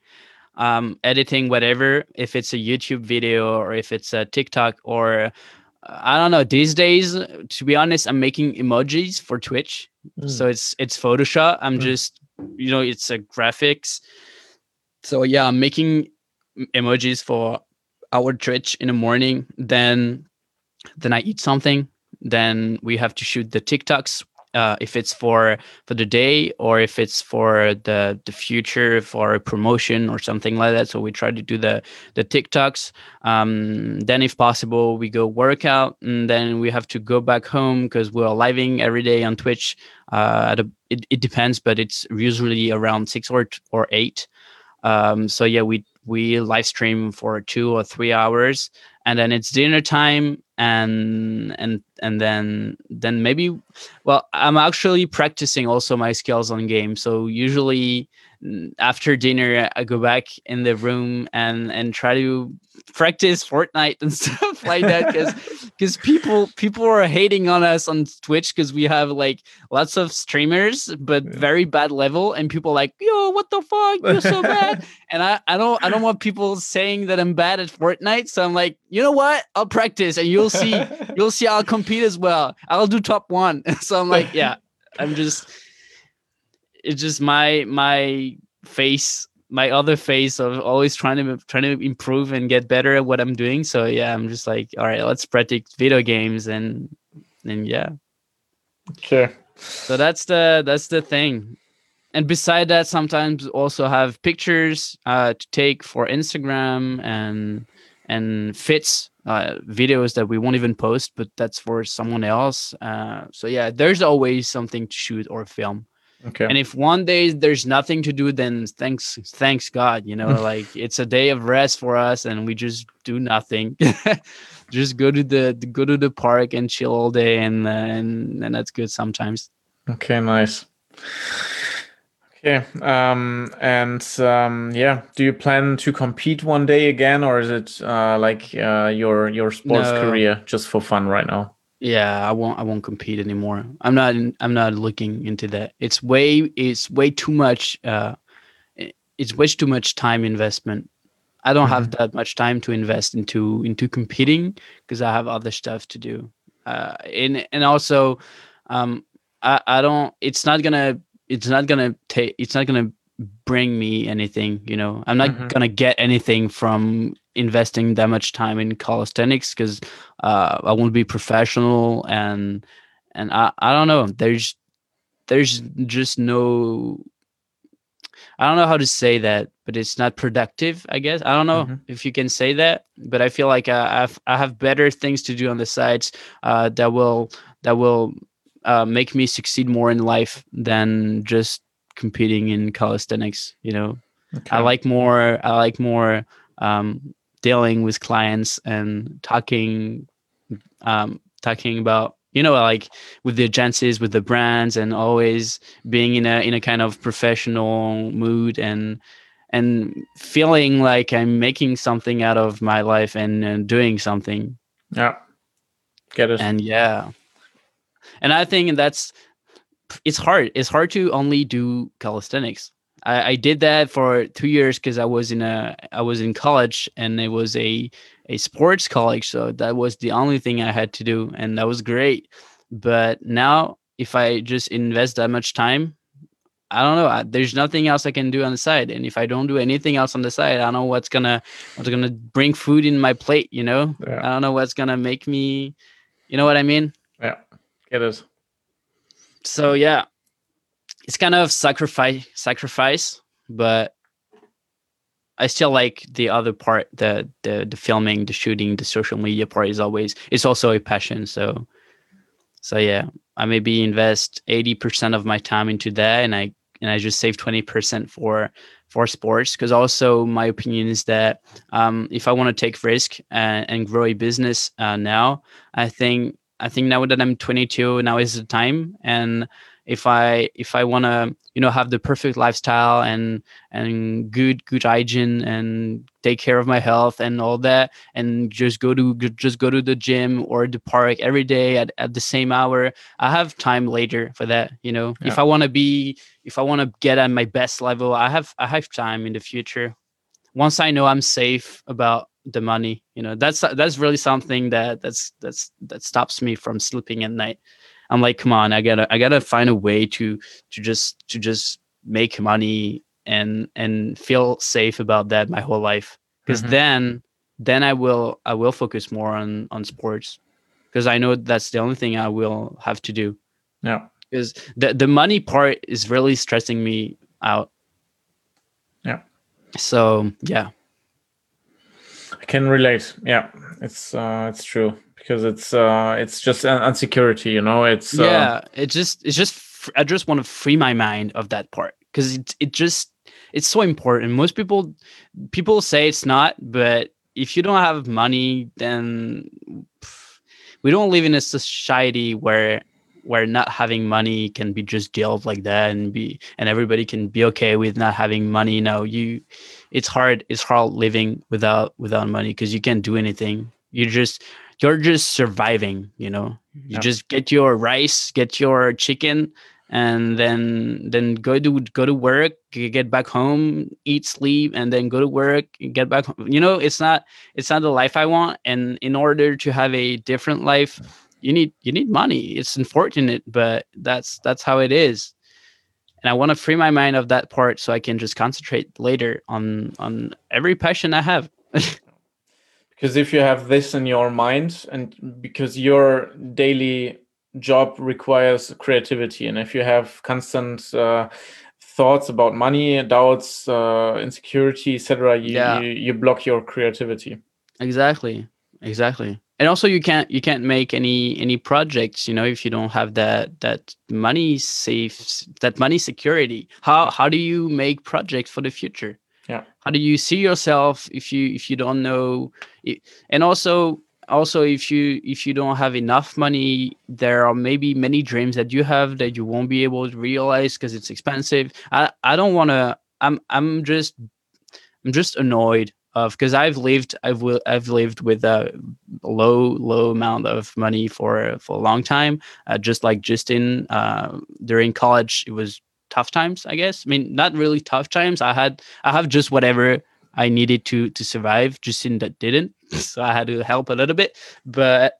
whatever, if it's a YouTube video or if it's a TikTok, or I don't know. These days, to be honest, I'm making emojis for Twitch. So it's Photoshop. I'm just, it's a graphics. So yeah, I'm making emojis for our Twitch in the morning. Then I eat something. Then we have to shoot the TikToks, if it's for the day, or if it's for the future, for a promotion or something like that. So we try to do the TikToks. Then if possible, we go workout, and then we have to go back home because we're living every day on Twitch. It depends, but it's usually around 6 or 8. So yeah, we live stream for 2 or 3 hours, and then it's dinner time, and then maybe, well, I'm actually practicing also my skills on game. So usually after dinner I go back in the room and try to practice Fortnite and stuff like that, because people are hating on us on Twitch because we have like lots of streamers but very bad level, and people like, yo, what the fuck, you're so bad. And I don't want people saying that I'm bad at Fortnite, so I'm like, you know what, I'll practice and you'll see I'll compete as well. I'll do top 1. So I'm like, yeah, it's just my face, my other face of always trying to improve and get better at what I'm doing. So yeah, I'm just like, all right, let's practice video games, and yeah. Sure. So that's the thing. And beside that, sometimes also have pictures to take for Instagram, and fits videos that we won't even post, but that's for someone else. So yeah, there's always something to shoot or film. Okay. And if one day there's nothing to do, then thanks God, like it's a day of rest for us, and we just do nothing. Just go to the park and chill all day, and that's good sometimes. Okay, nice. Okay. Yeah, do you plan to compete one day again, or is it like your sports No, career just for fun right now? yeah, I won't compete anymore. I'm not looking into that. It's way too much. It's way too much time investment. I don't have Hmm. that much time to invest into competing because I have other stuff to do. And also, um, I don't. It's not gonna bring me anything. You know, I'm not Hmm. gonna get anything from investing that much time in calisthenics because I won't be professional and I don't know. There's just no, I don't know how to say that, but it's not productive, I guess. I don't know Hmm. if you can say that, but I feel like I have better things to do on the sides that will make me succeed more in life than just competing in calisthenics. You know, Okay. I like more dealing with clients and talking about, you know, like with the agencies, with the brands, and always being in a kind of professional mood and feeling like I'm making something out of my life and doing something. Yeah, get it. And yeah, and I think that's it's hard. It's hard to only do calisthenics. I did that for 2 years because I was in college and it was a sports college, so that was the only thing I had to do, and that was great. But now, if I just invest that much time, I don't know. There's nothing else I can do on the side, and if I don't do anything else on the side, I don't know what's gonna bring food in my plate. You know, Yeah, I don't know what's gonna make me. You know what I mean? yeah, get it. So yeah, it's kind of sacrifice, but I still like the other part, the filming, the shooting, the social media part is always, it's also a passion. So yeah, I maybe invest 80% of my time into that, and I just save 20% for sports. Because also my opinion is that if I want to take risk and grow a business now, I think now that I'm 22, now is the time. And if I want to, you know, have the perfect lifestyle and good hygiene and take care of my health and all that, and just go to the gym or the park every day at the same hour, I have time later for that. You know, Yeah. if I want to get at my best level, I have time in the future once I know I'm safe about the money. You know, that's really something that stops me from sleeping at night. I'm like, come on, I gotta find a way to just make money and feel safe about that my whole life. Because Hmm. then I will focus more on sports because I know that's the only thing I will have to do. Yeah, Because the money part is really stressing me out. yeah. So yeah. I can relate. Yeah, it's true because it's just an insecurity, you know. It's Yeah, I just want to free my mind of that part because it's so important. Most people say it's not, but if you don't have money, then pff, we don't live in a society where not having money can be just dealt like that and everybody can be okay with not having money. No, it's hard living without money because you can't do anything. You're just surviving, you know. You yeah, just get your rice, get your chicken, and then go to work, get back home, eat, sleep, and then go to work, get back home. You know, it's not the life I want. And in order to have a different life, you need money. It's unfortunate, but that's how it is. And I want to free my mind of that part so I can just concentrate later on every passion I have. because if you have this in your mind, and because your daily job requires creativity, and if you have constant thoughts about money, doubts, insecurity, etc., Yeah, you block your creativity. exactly. Exactly. And also you can't make any projects, you know, if you don't have that money safe, that money security. Yeah, How do you make projects for the future? yeah, How do you see yourself if you don't know it? And also also, if you don't have enough money, there are maybe many dreams that you have that you won't be able to realize because it's expensive. I don't want to. I'm just annoyed of because I've lived with a low amount of money for a long time. Just like Justin, during college, it was tough times. I guess. I mean, not really tough times. I have just whatever I needed to survive. Justin that didn't, so I had to help a little bit. But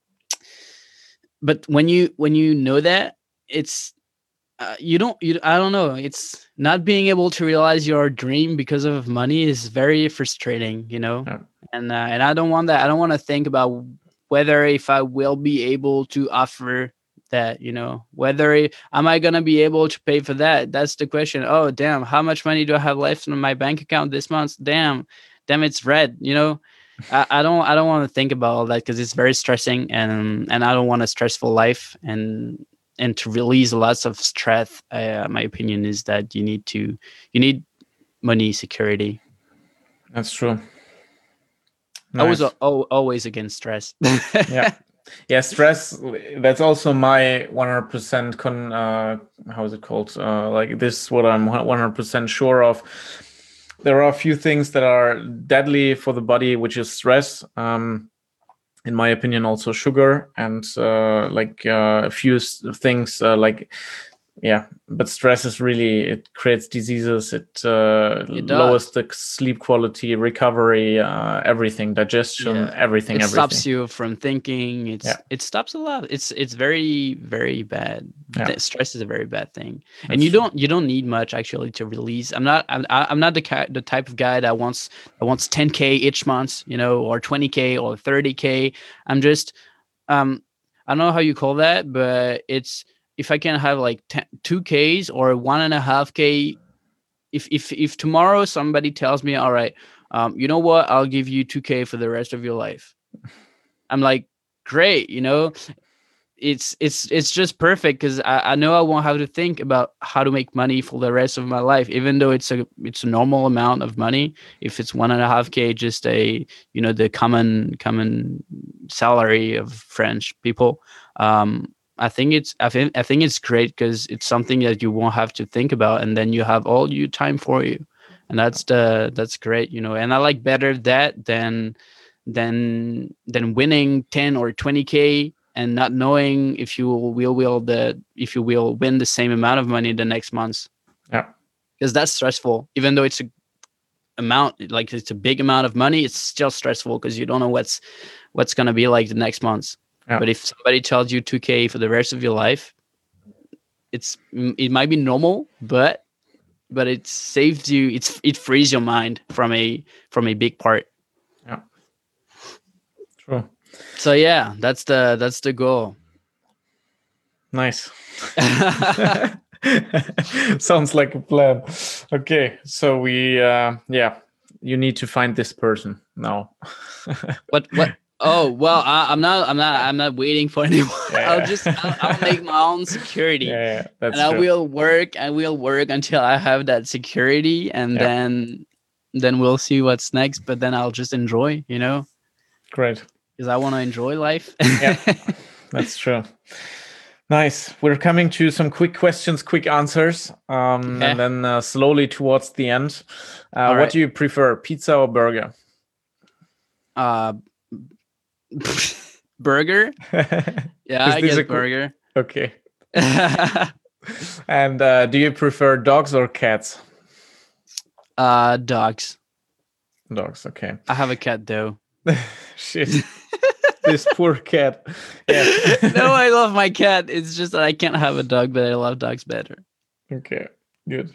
when you know that, it's you I don't know, it's not being able to realize your dream because of money is very frustrating, you know. Yeah. And I don't want that. I don't want to think about whether if I will be able to offer that, you know, am I going to be able to pay for that. That's the question. Oh damn, how much money do I have left in my bank account this month? Damn, it's red, you know. I don't want to think about all that because it's very stressing, and I don't want a stressful life. And to release lots of stress, my opinion is that you need money security. That's true. I was always against stress. Yeah, stress. That's also my 100% how is it called? Like this, what I'm 100% sure of. There are a few things that are deadly for the body, which is stress. In my opinion, also sugar, and a few things like. Yeah, but stress is really, it creates diseases. It lowers the sleep quality, recovery, everything, digestion, everything. It stops you from thinking. It stops a lot. It's very, very bad. Stress is a very bad thing. That's and you don't need much actually to release. I'm not the type of guy that wants 10K each month, you know, or 20K or 30K. I'm just I don't know how you call that, but it's, if I can have like 2Ks or 1.5K, if tomorrow somebody tells me, all right, you know what, I'll give you 2K for the rest of your life, I'm like, great, you know, it's just perfect because I know I won't have to think about how to make money for the rest of my life, even though it's a normal amount of money. If it's 1.5K, just a, you know, the common salary of French people. I think it's great because it's something that you won't have to think about, and then you have all your time for you, and that's great, you know. And I like better that than winning 10 or 20K and not knowing if you will win the same amount of money the next month. Yeah, because that's stressful. Even though it's it's a big amount of money, it's still stressful because you don't know what's gonna be like the next month. Yeah. But if somebody tells you 2K for the rest of your life, it might be normal, but it saves you. It frees your mind from a big part. Yeah, true. So yeah, that's the goal. Nice. Sounds like a plan. Okay, so we you need to find this person now. What? Oh well, I'm not waiting for anyone. Yeah. I'll make my own security. Yeah, that's and true. I will work until I have that security, and then we'll see what's next. But then I'll just enjoy, you know. Great. Because I want to enjoy life. Yeah, that's true. Nice. We're coming to some quick questions, quick answers, and then slowly towards the end. What do you prefer, pizza or burger? Burger. Yeah, I guess burger. Okay. And do you prefer dogs or cats? Dogs. Dogs. Okay. I have a cat though. Shit. This poor cat. Yeah. No, I love my cat. It's just that I can't have a dog, but I love dogs better. Okay, good.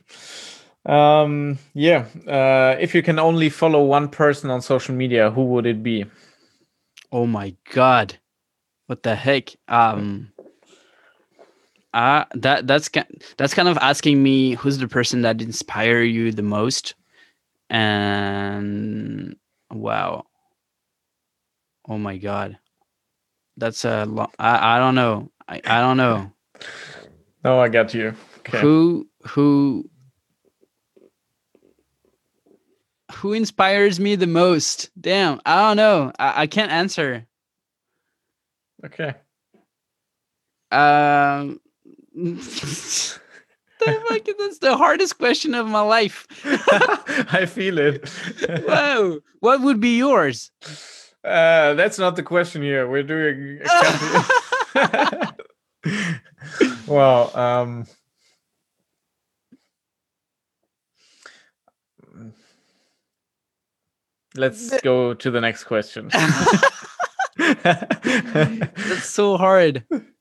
If you can only follow one person on social media, who would it be? Oh my God. What the heck? That's kind of asking me who's the person that inspire you the most. And wow. Oh my God. That's a long, I don't know. I don't know. No, I got you. Okay. Who inspires me the most? Damn, I don't know. I can't answer. Okay. Um, the fuck, that's the hardest question of my life. I feel it. Whoa, what would be yours? That's not the question here. We're doing a country. Wow. Let's go to the next question. That's so hard.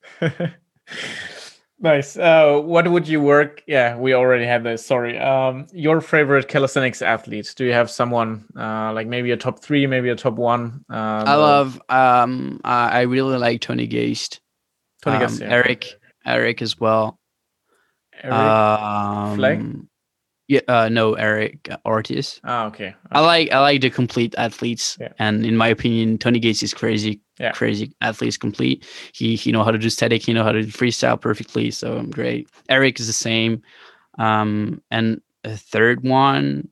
Nice. What would you work? Yeah, we already had this. Sorry. Your favorite calisthenics athlete? Do you have someone like maybe a top 3, maybe a top 1? I love. I really like Tony Geist. Tony Garcia. Eric as well. Eric Flag? Yeah, no, Eric Ortiz. Okay. I like the complete athletes, Yeah. and in my opinion, Tony Gates is crazy. Yeah. Crazy athletes complete. He know how to do static. He know how to do freestyle perfectly. So great. Eric is the same. And a third one.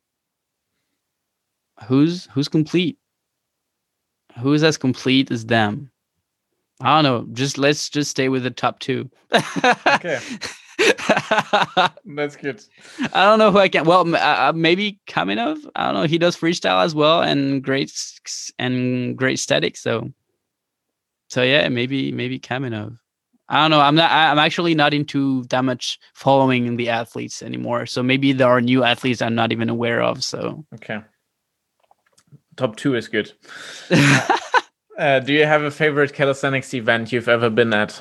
Who's complete? Who's as complete as them? I don't know. Let's just stay with the top 2. Okay. That's good. I don't know who I can. Well, maybe Kamenov. I don't know. He does freestyle as well and great static. So yeah, maybe Kamenov. I don't know. I'm actually not into that much following the athletes anymore. So maybe there are new athletes I'm not even aware of. So okay. Top 2 is good. Do you have a favorite calisthenics event you've ever been at?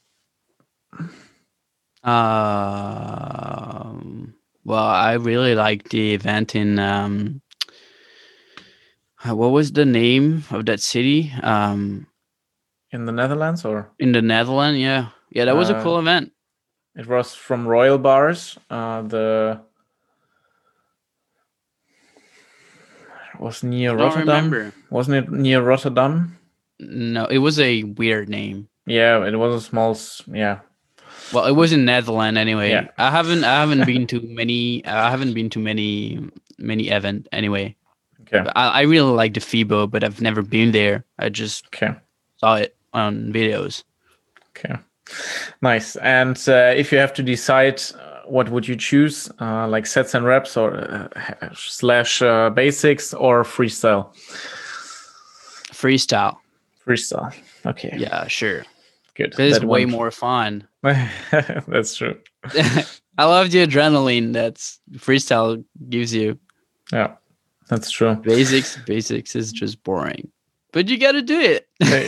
Well, I really like the event in what was the name of that city? In the Netherlands or? In the Netherlands, yeah. Yeah, that was a cool event. It was from Royal Bars. Was near Rotterdam. Remember. Wasn't it near Rotterdam? No, it was a weird name. Yeah, it was a small. Yeah. Well, it was in Netherlands anyway. Yeah. I haven't been to many. I haven't been to many event anyway. Okay. I really like the FIBO, but I've never been there. I just saw it on videos. Okay. Nice. And if you have to decide, what would you choose? Like sets and reps or slash basics or freestyle? Freestyle. Freestyle. Okay. Yeah, sure. Good. It's way more fun. That's true. I love the adrenaline that freestyle gives you. Yeah, that's true. Basics is just boring, but you got to do it.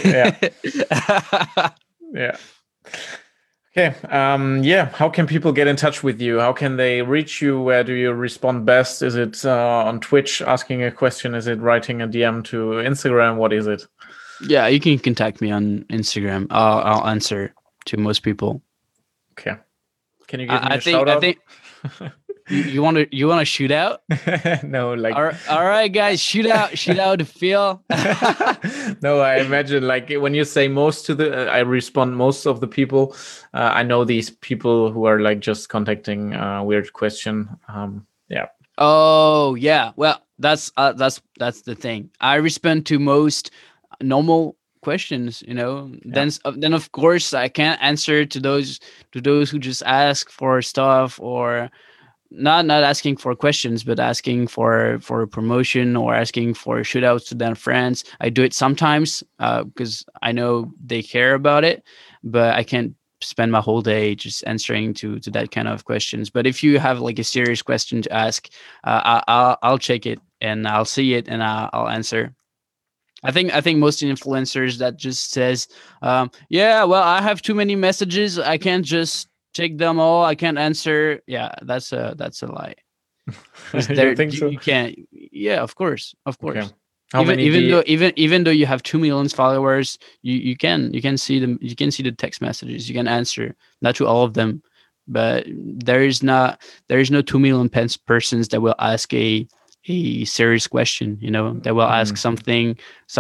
Yeah. Yeah. Okay. Yeah. How can people get in touch with you? How can they reach you? Where do you respond best? Is it on Twitch asking a question? Is it writing a DM to Instagram? What is it? Yeah, you can contact me on Instagram. I'll answer to most people. Okay. Can you give me a shout out? I think you want to shoot out? No, like all right, guys, shoot out to Phil. No, I imagine like when you say most to the, I respond most of the people. I know these people who are like just contacting weird question. Yeah. Oh yeah, well that's the thing. I respond to most normal questions, then of course I can't answer to those who just ask for stuff or not asking for questions but asking for a promotion or asking for shootouts to their friends. I do it sometimes because I know they care about it, but I can't spend my whole day just answering to that kind of questions. But if you have like a serious question to ask, I'll check it and I'll see it and I'll answer. I think most influencers that just says, yeah, well, I have too many messages. I can't just take them all. I can't answer. Yeah, that's a lie. You think so? You can't. Yeah, of course. Okay. Even though you have 2 million followers, you can see them. You can see the text messages. You can answer, not to all of them, but there is no 2 million persons that will ask a serious question, that will ask something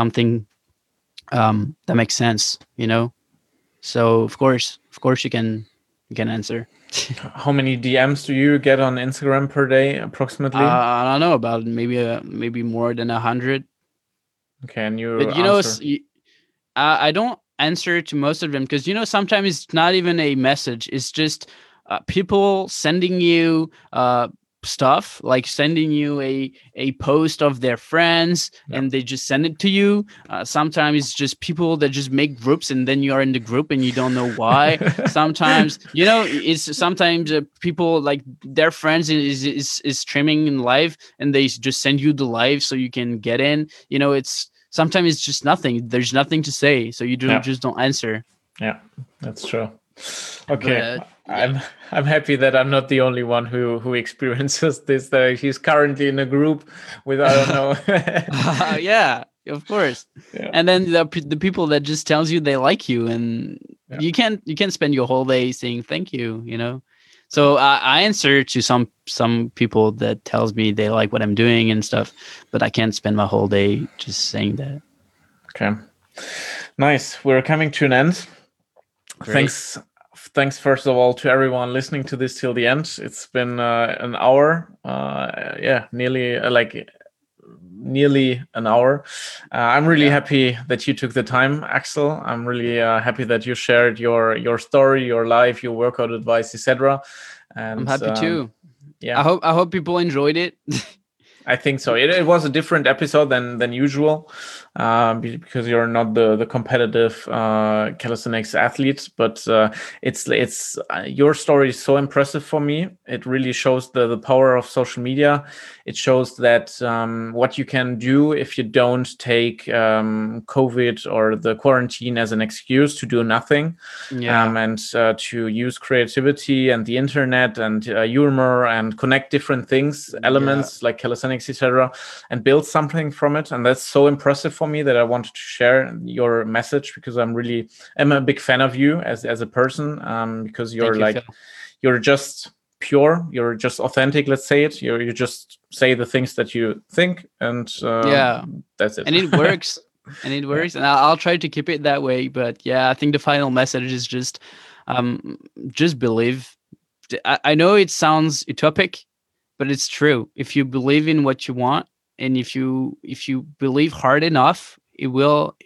that makes sense, so of course you can answer. How many DMs do you get on Instagram per day approximately? I don't know, about maybe more than 100. Okay. And you but I don't answer to most of them because sometimes it's not even a message. It's just people sending you stuff, like sending you a post of their friends, and they just send it to you. Sometimes it's just people that just make groups, and then you are in the group and you don't know why. Sometimes it's sometimes people like their friends is streaming in live, and they just send you the live so you can get in. It's sometimes it's just nothing. There's nothing to say, so you just don't answer. Yeah, that's true. Okay, But, yeah. I'm happy that I'm not the only one who experiences this. That he's currently in a group with, I don't know. Yeah, of course. Yeah. And then the people that just tells you they like you, and you can't spend your whole day saying thank you. So I answer to some people that tells me they like what I'm doing and stuff, but I can't spend my whole day just saying that. Okay, nice. We're coming to an end. Great. Thanks first of all to everyone listening to this till the end. It's been an hour, nearly an hour. I'm really happy that you took the time, Axel. I'm really happy that you shared your story, your life, your workout advice, etc. And I'm happy too. Yeah, I hope people enjoyed it. I think so. It was a different episode than usual, because you're not the competitive calisthenics athlete, but it's your story is so impressive for me. It really shows the power of social media. It shows that what you can do if you don't take COVID or the quarantine as an excuse to do nothing, and to use creativity and the internet and humor and connect different things, elements like calisthenics, etc., and build something from it. And that's so impressive for me that I wanted to share your message, because I'm a big fan of you as a person, because you're just pure, you're just authentic, let's say it. You just say the things that you think, and that's it. And it works. And I'll try to keep it that way. But I think the final message is just believe. I know it sounds utopic, but it's true. If you believe in what you want, and if you believe hard enough, it will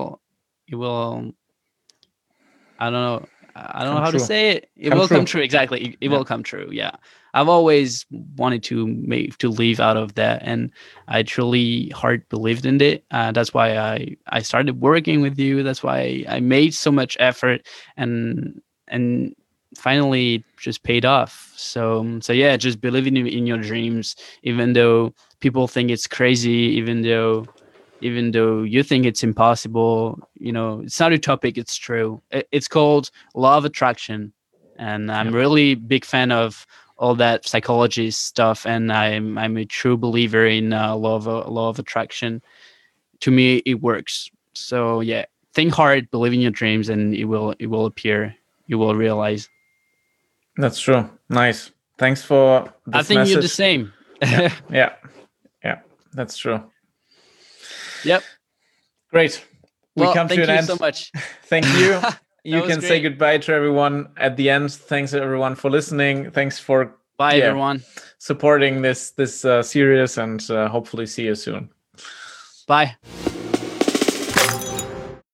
I don't know how to say it. It will come true. Exactly. It will come true. Yeah. I've always wanted to leave out of that, and I truly hard believed in it. That's why I started working with you. That's why I made so much effort, and finally it just paid off. So yeah, just believing in your dreams, even though people think it's crazy, even though you think it's impossible. It's not utopic, it's true. It's called law of attraction, and I'm really big fan of all that psychology stuff, and I'm a true believer in law of attraction. To me, it works. So yeah, think hard, believe in your dreams, and it will appear. You will realize. That's true. Nice. Thanks for this I think message. You're the same. Yeah, that's true. Yep. Great. We come to an end. Thank you so much. Thank you. You can say goodbye to everyone at the end. Thanks everyone for listening. Thanks for everyone supporting this series, and hopefully see you soon. Bye.